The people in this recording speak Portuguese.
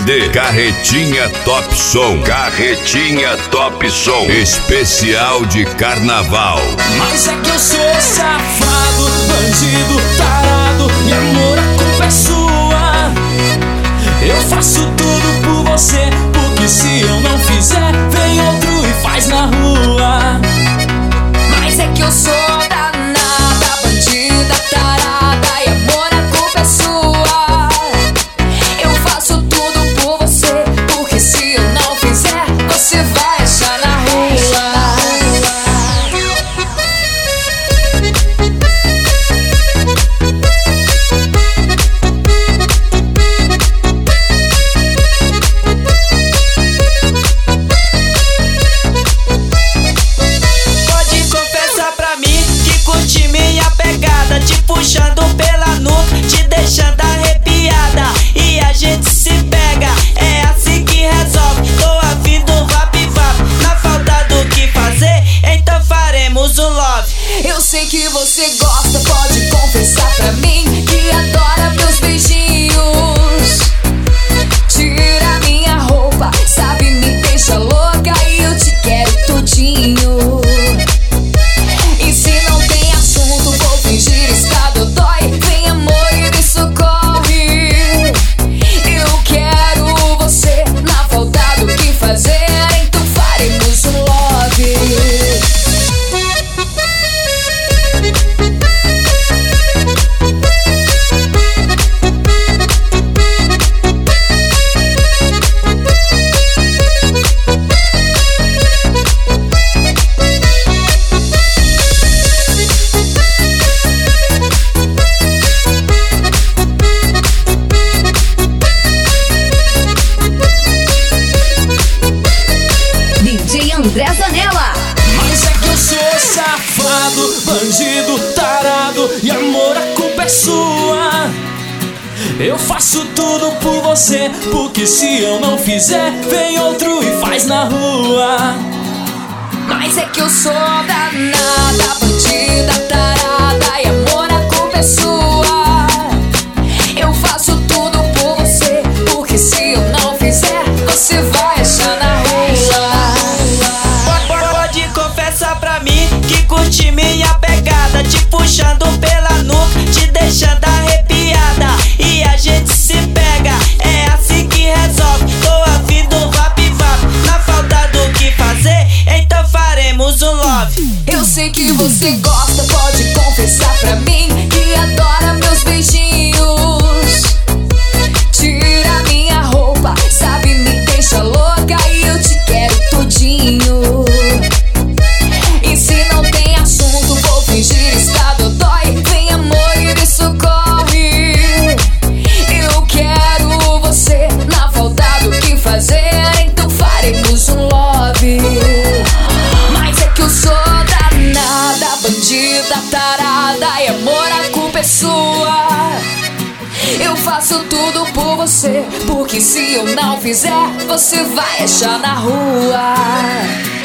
CD Carretinha Top Som. Carretinha Top Som. Especial de carnaval. Mas é que eu sou safado, bandido, tarado, e amor, a culpa é sua. Eu faço tudo por você, porque se eu não fizer, vem outro e faz na rua. Mas é que eu sou danada, bandida, tarada, e amor, a culpa é sua. Eu faço tudo por você, porque se eu não fizer, você vai achar na rua. Puxando pela nuca, te deixando arrepiada, e a gente se pega, é assim que resolve. Tô afim do vap-vap, na falta do que fazer, então faremos um love. Eu sei que você gosta, pode confessar pra mim que adora meus beijinhos. Tira minha roupa, sabe, me deixa louca, e eu te quero tudinho. E se não tem assunto, vou fingir estar dodói. Vem amor e me socorre. Eu quero você, na falta do que fazer, então faremos um love. André Zanella. Mas é que eu sou safado, bandido, tarado, e amor, a culpa é sua. Eu faço tudo por você, porque se eu não fizer, vem outro e faz na rua. Mas é que eu sou danada, bandida, tarada, e amor, a culpa é sua. Eu faço tudo por você, porque se eu não fizer, você vai achar na rua. Confessa pra mim que curte minha pegada, te puxando pela nuca, te deixando arrepiada, e a gente se pega, é assim que resolve. Tô afim do vap-vap, na falta do que fazer, então faremos um love. Eu sei que você gosta, pode confessar pra mim que adora meus beijinhos. Tira minha roupa, sabe, me deixa louca, e eu te quero tudinho. E se não tem assunto, vou fingir estar dodói. Vem amor e me socorre. Eu quero você, na falta do que fazer, então faremos um love. Mas é que eu sou danada, bandida, tarada, e amor, a culpa é sua. Eu faço tudo por você, porque se eu não fizer, você vai achar na rua.